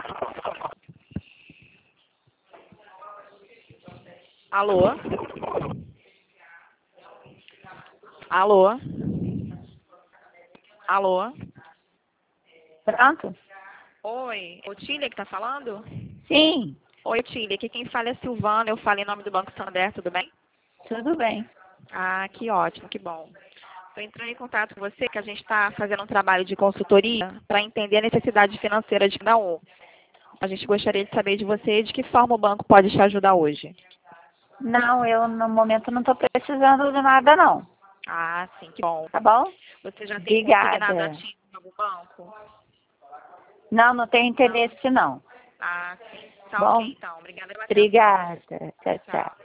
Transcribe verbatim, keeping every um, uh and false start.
Alô? Alô? Alô? Pronto? Oi, o Tília que tá falando? Sim, Oi, Tília, aqui quem fala é a Silvana, eu falo em nome do Banco Santander, tudo bem? tudo bem. Ah, que ótimo, que bom. Estou entrando em contato com você que a gente está fazendo um trabalho de consultoria para entender a necessidade financeira de cada um. A gente gostaria de saber de você de que forma o banco pode te ajudar hoje. Não, eu no momento não estou precisando de nada não, Ah, sim, que bom. tá bom? Você já tem consignado Obrigada. ativo em algum banco? Não, não tenho Não? interesse não. Ah, sim. Tá ok, Bom, então. Obrigada pela atenção. obrigada. Tchau, tchau. Tchau.